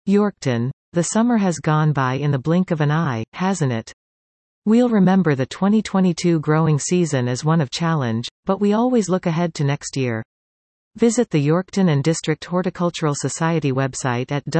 Yorkton, the summer has gone by in the blink of an eye, hasn't it? We'll remember the 2022 growing season as one of challenge, but we always look ahead to next year. Visit the Yorkton and District Horticultural Society website at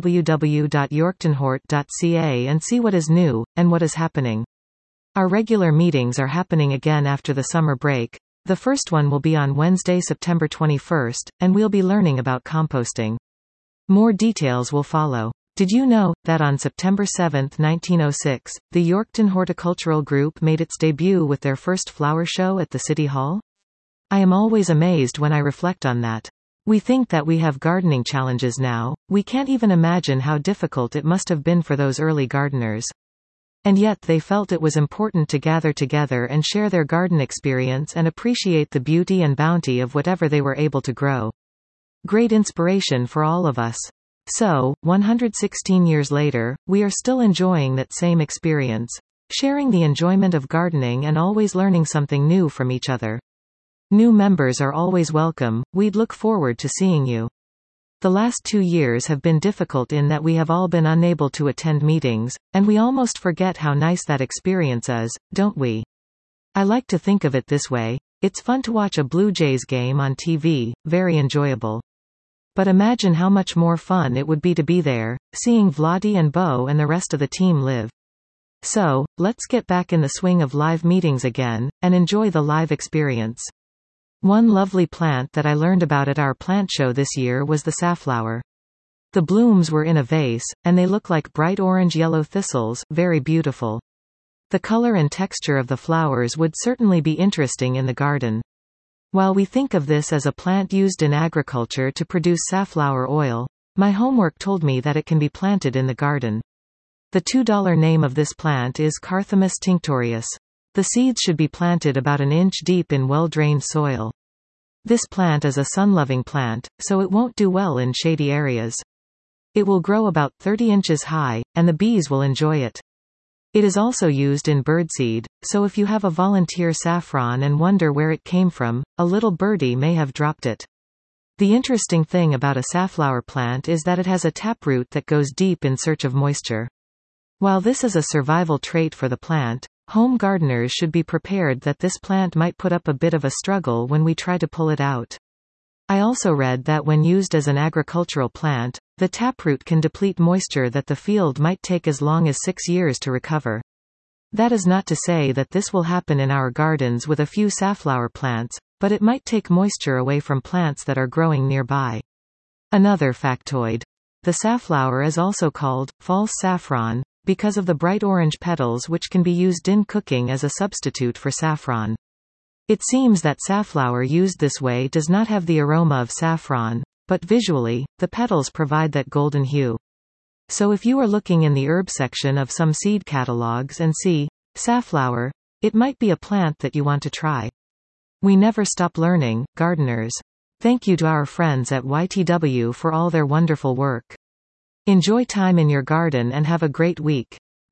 www.yorktonhort.ca and see what is new, and what is happening. Our regular meetings are happening again after the summer break. The first one will be on Wednesday, September 21st, and we'll be learning about composting. More details will follow. Did you know that on September 7, 1906, the Yorkton Horticultural Group made its debut with their first flower show at the City Hall? I am always amazed when I reflect on that. We think that we have gardening challenges now, we can't even imagine how difficult it must have been for those early gardeners. And yet they felt it was important to gather together and share their garden experience and appreciate the beauty and bounty of whatever they were able to grow. Great inspiration for all of us. So, 116 years later, we are still enjoying that same experience, sharing the enjoyment of gardening and always learning something new from each other. New members are always welcome, we'd look forward to seeing you. The last 2 years have been difficult in that we have all been unable to attend meetings, and we almost forget how nice that experience is, don't we? I like to think of it this way: it's fun to watch a Blue Jays game on TV, very enjoyable. But imagine how much more fun it would be to be there, seeing Vladi and Bo and the rest of the team live. So, let's get back in the swing of live meetings again, and enjoy the live experience. One lovely plant that I learned about at our plant show this year was the safflower. The blooms were in a vase, and they look like bright orange-yellow thistles, very beautiful. The color and texture of the flowers would certainly be interesting in the garden. While we think of this as a plant used in agriculture to produce safflower oil, my homework told me that it can be planted in the garden. The $2 name of this plant is Carthamus tinctorius. The seeds should be planted about an inch deep in well-drained soil. This plant is a sun-loving plant, so it won't do well in shady areas. It will grow about 30 inches high, and the bees will enjoy it. It is also used in birdseed, so if you have a volunteer saffron and wonder where it came from, a little birdie may have dropped it. The interesting thing about a safflower plant is that it has a taproot that goes deep in search of moisture. While this is a survival trait for the plant, home gardeners should be prepared that this plant might put up a bit of a struggle when we try to pull it out. I also read that when used as an agricultural plant, the taproot can deplete moisture that the field might take as long as 6 years to recover. That is not to say that this will happen in our gardens with a few safflower plants, but it might take moisture away from plants that are growing nearby. Another factoid. The safflower is also called false saffron because of the bright orange petals which can be used in cooking as a substitute for saffron. It seems that safflower used this way does not have the aroma of saffron, but visually, the petals provide that golden hue. So if you are looking in the herb section of some seed catalogs and see safflower, it might be a plant that you want to try. We never stop learning, gardeners. Thank you to our friends at YTW for all their wonderful work. Enjoy time in your garden and have a great week.